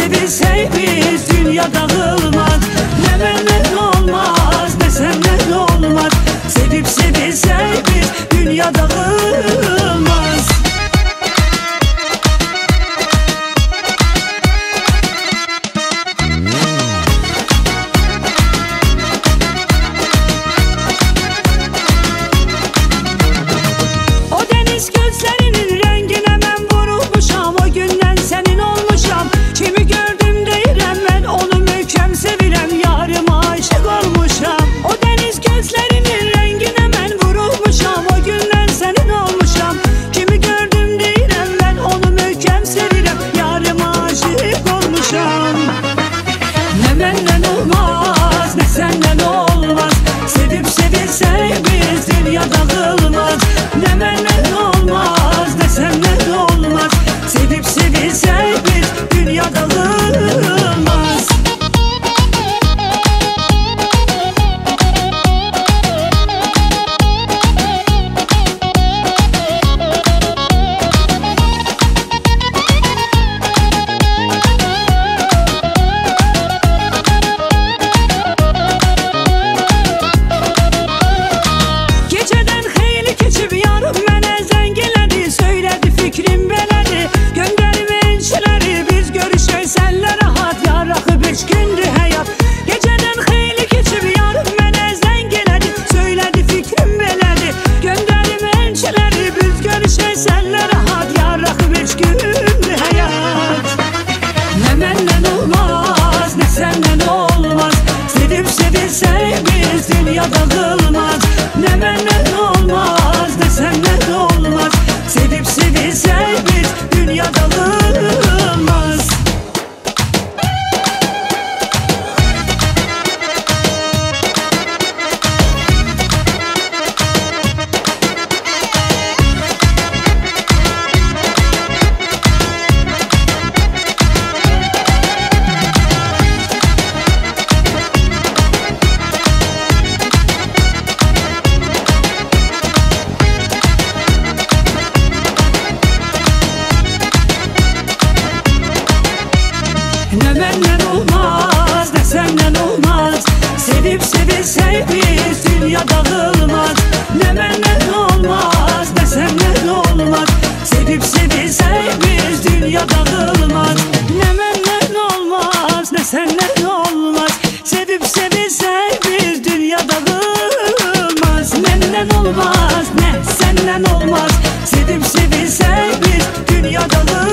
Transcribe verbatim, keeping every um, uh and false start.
sevilsek biz dünya dağılmaz. Ne benden olmaz ne senden olmaz. Sevip sevilsek biz dünya dağılmaz. Ne benden olmaz ne senden olmaz. Sevip sevilsek biz dünya dağılmaz. Ne benden olmaz ne senden olmaz. Sevip sevilsek biz dünya dağılmaz. Sevilsek biz dünya dağılmaz. Ne benden olmaz ne senden olmaz. Sevip sevilsek biz dünya dağılmaz. Ne benden olmaz ne senden olmaz. Sevip sevilsek biz dünya dağılmaz. Ne benden olmaz ne senden olmaz. Sevip sevilsek biz dünya dağılmaz. Ne benden olmaz ne senden olmaz. Sevip sevilsek biz dünya dağılmaz. Benden olmaz ne senden olmaz. Sevip sevilsek biz dünya dağılmaz.